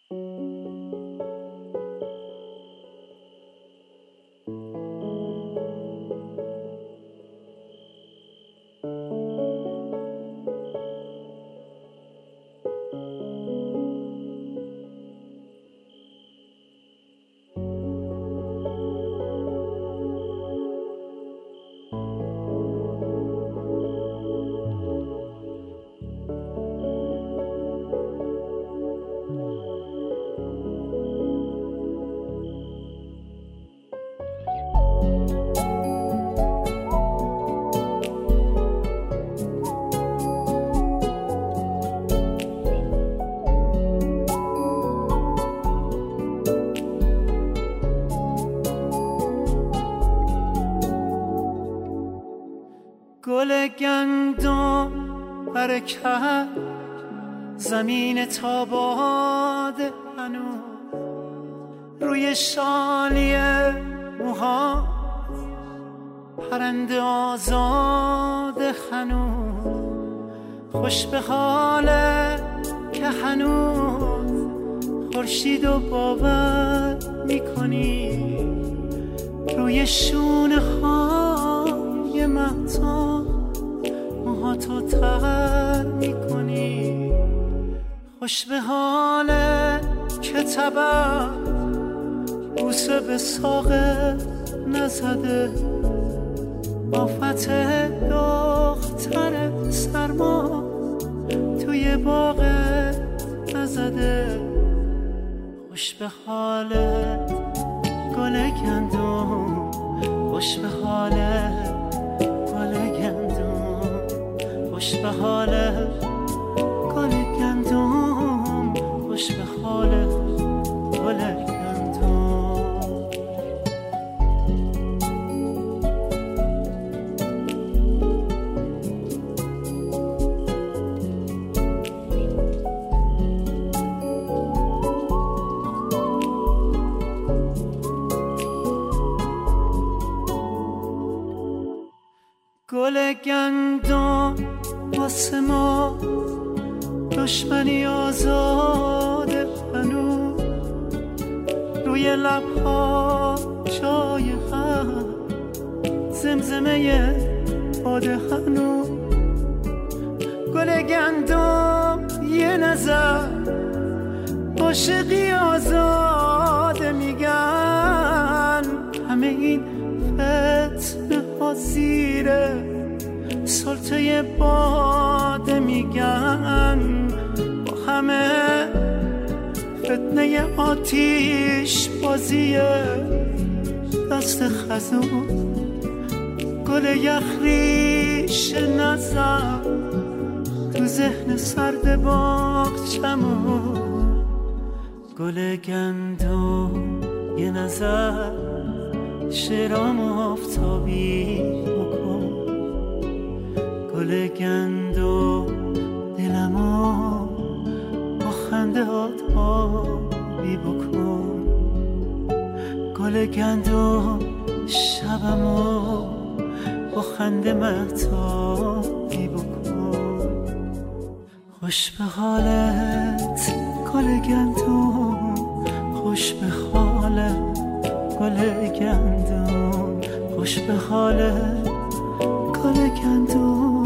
گل گندم حرکت زمین تاباد هنوز روی شالی موها پرنده آزاد هنوز خوش به حاله که هنوز خورشید و باور میکنی روی شونه های مهتاب موهاتو تر میکنی خوش به حاله که طبع بوسه به ساقه نزده آفت دختر سرما توی باغ نزده خوش به حاله گل گندم خوش به حاله گل گندم خوش به حاله گل گندم خوش به حاله گل گندم گل گندم واسه ما دشمنی آزاده هنوز روی لبها جای هم زمزمه باده هنوز گل گندم یه نظر عاشقی آزاده میگن همه این فتنه ها زیره سلطه باده میگن با همه فتنه آتیش بازیه دست خزون گل یخریش نزن تو ذهن سرد باغچمون گل گندم یه نظر شرام آفتابی بکن گل گندم دلمو با خنده آبی بکن گل گندم شبمو با خنده مهتابی بکن خوش به حالت گل گندم خوش به حالت گل گندم خوش به حالت گل گندم